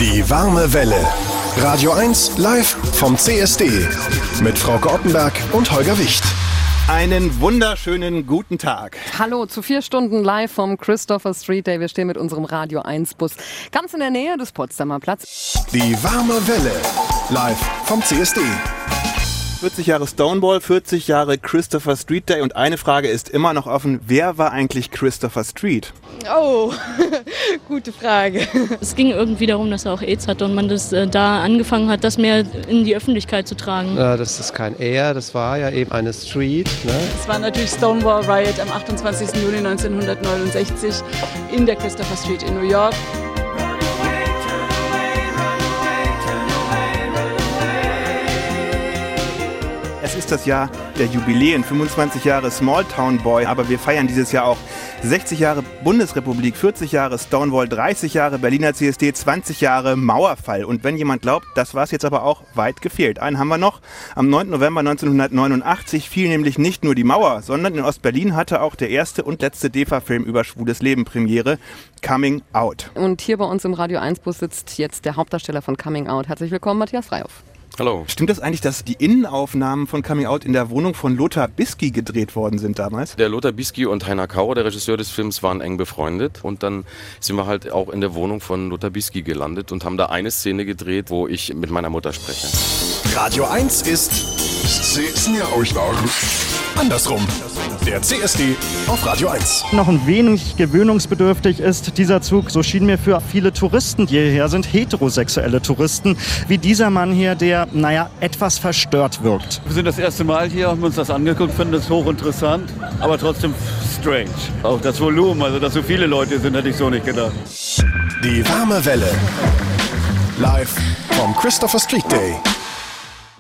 Die warme Welle. Radio 1 live vom CSD. Mit Frauke Ottenberg und Holger Wicht. Einen wunderschönen guten Tag. Hallo zu 4 Stunden live vom Christopher Street Day. Wir stehen mit unserem Radio 1 Bus ganz in der Nähe des Potsdamer Platz. Die warme Welle. Live vom CSD. 40 Jahre Stonewall, 40 Jahre Christopher Street Day und eine Frage ist immer noch offen. Wer war eigentlich Christopher Street? Oh, gute Frage. Es ging irgendwie darum, dass er auch AIDS hatte und man das da angefangen hat, das mehr in die Öffentlichkeit zu tragen. Das ist kein Er, das war ja eben eine Street. Ne? Es war natürlich Stonewall Riot am 28. Juni 1969 in der Christopher Street in New York. Es ist das Jahr der Jubiläen, 25 Jahre Small Town Boy, aber wir feiern dieses Jahr auch 60 Jahre Bundesrepublik, 40 Jahre Stonewall, 30 Jahre Berliner CSD, 20 Jahre Mauerfall. Und wenn jemand glaubt, das war es jetzt aber auch weit gefehlt. Einen haben wir noch. Am 9. November 1989 fiel nämlich nicht nur die Mauer, sondern in Ostberlin hatte auch der erste und letzte DEFA-Film über schwules Leben Premiere, Coming Out. Und hier bei uns im Radio 1 Bus sitzt jetzt der Hauptdarsteller von Coming Out. Herzlich willkommen, Matthias Freihoff. Hallo. Stimmt das eigentlich, dass die Innenaufnahmen von Coming Out in der Wohnung von Lothar Bisky gedreht worden sind damals? Der Lothar Bisky und Heiner Kauer, der Regisseur des Films, waren eng befreundet. Und dann sind wir halt auch in der Wohnung von Lothar Bisky gelandet und haben da eine Szene gedreht, wo ich mit meiner Mutter spreche. Radio 1 ist andersrum. Der CSD auf Radio 1. Noch ein wenig gewöhnungsbedürftig ist dieser Zug, so schien mir für viele Touristen, die hierher sind, heterosexuelle Touristen, wie dieser Mann hier, der, etwas verstört wirkt. Wir sind das erste Mal hier, haben uns das angeguckt, finden es hochinteressant, aber trotzdem strange. Auch das Volumen, also dass so viele Leute sind, hätte ich so nicht gedacht. Die warme Welle. Live vom Christopher Street Day.